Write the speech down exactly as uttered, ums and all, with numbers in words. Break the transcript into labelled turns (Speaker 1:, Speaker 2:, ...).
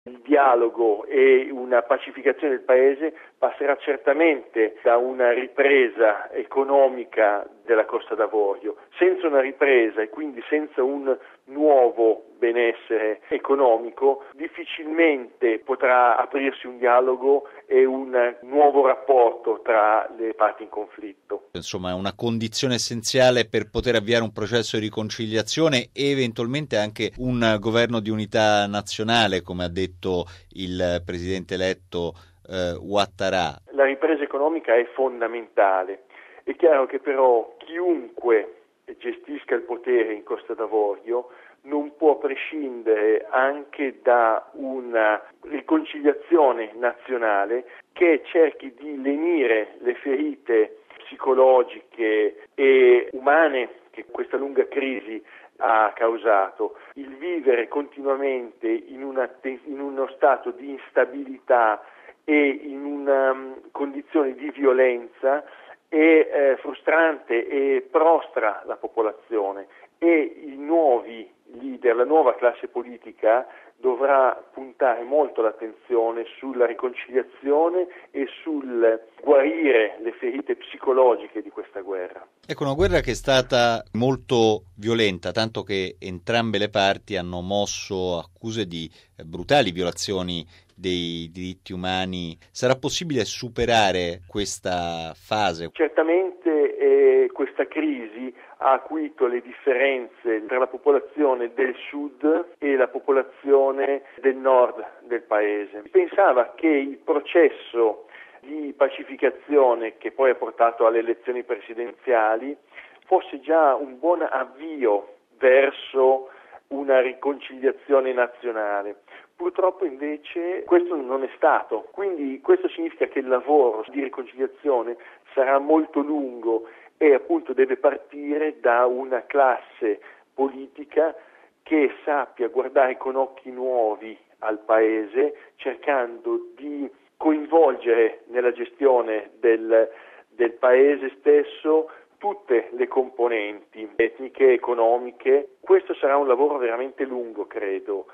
Speaker 1: Il dialogo e una pacificazione del paese passerà certamente da una ripresa economica della Costa d'Avorio. Senza una ripresa e quindi senza un nuovo benessere economico, difficilmente potrà aprirsi un dialogo e un nuovo rapporto tra le parti in conflitto.
Speaker 2: Insomma, è una condizione essenziale per poter avviare un processo di riconciliazione e eventualmente anche un governo di unità nazionale, come ha detto il presidente eletto eh, Ouattara.
Speaker 1: La ripresa economica è fondamentale. È chiaro che però chiunque gestisca il potere in Costa d'Avorio non può prescindere anche da una riconciliazione nazionale che cerchi di lenire le ferite psicologiche e umane che questa lunga crisi ha causato. Il vivere continuamente in, una, in uno stato di instabilità e in una um, condizione di violenza è eh, frustrante e prostra la popolazione, e i nuovi leader, la nuova classe politica dovrà puntare molto l'attenzione sulla riconciliazione e sul guarire le ferite psicologiche di questa guerra.
Speaker 2: Ecco, una guerra che è stata molto violenta, tanto che entrambe le parti hanno mosso accuse di brutali violazioni dei diritti umani. Sarà possibile superare questa fase?
Speaker 1: Certamente eh, questa crisi ha acuito le differenze tra la popolazione del sud e la popolazione del nord del paese. Pensava che il processo di pacificazione che poi ha portato alle elezioni presidenziali fosse già un buon avvio verso una riconciliazione nazionale. Purtroppo invece questo non è stato, quindi questo significa che il lavoro di riconciliazione sarà molto lungo e appunto deve partire da una classe politica che sappia guardare con occhi nuovi al paese, cercando di coinvolgere nella gestione del, del paese stesso tutte le componenti etniche, economiche. Questo sarà un lavoro veramente lungo, credo.